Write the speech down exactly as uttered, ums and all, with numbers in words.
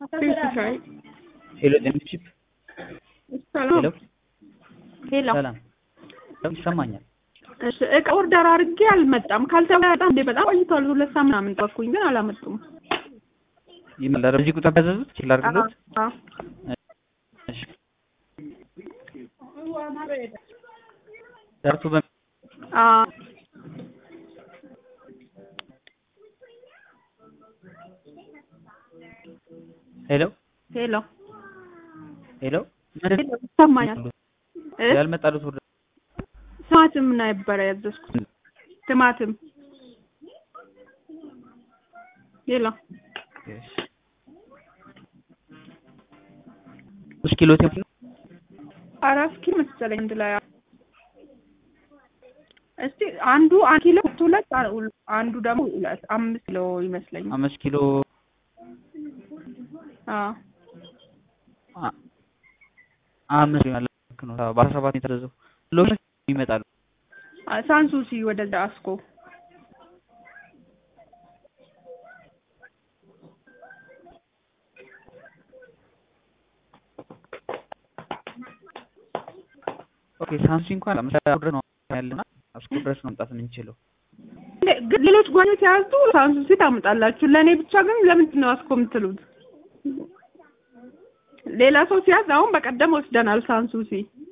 ፊሽሻይ ሄሎ ዴምቺፕ ሰላም ሄሎ ሰላም ይሰማኛል። እሺ እቃ ኦርደር አድርጌ አልመጣም። ካልተመጣ እንዴ በጣም ቆይቷል። ሁለት ሳምንት ምናምን ጠብኩኝ ግን አላመጡም። ይመላል በዚህ ቁጥር ታዘዙት ይችላል አድርጉት። አዎ እሺ ዳርቱ በ አዎ ሄሎ ሄሎ ሄሎ ይሰማኛል። ያልመጣሉት ወደ ቲማቲም ነበር ያዘዝኩት። ቲማቲም ሄሎ እሺ ኪሎ ቲማቲም አራት ኪሎ መሰለኝ እንደ ላይ እስቲ አንዱ አንድ ኪሎ ሁለት አንዱ ደግሞ ሁለት አምስት ኪሎ ይመስለኛል። አምስት ኪሎ አዎ አምስት ኪሎ ማለት ነው። በአስራ ሰባት የተደረሰው ሎሽ ይመጣሉ። ሳንሱሲ ወደዛ አስኮ ኦኬ ሳንሱሲ እንኳን ለምሳሌ ኦርደር ነው ያለና አስኮ ድረስ መምጣት የምንችለው። ሌሎች ጓኞች ያዙ ሳንሱሲ ታመጣላችሁ። ለኔ ብቻ ግን ለምንድን ነው አስኮ የምትሉት? ሌላ ሰው ሲያዝ አሁን በቀደም ወስደናል ሳንሱሲ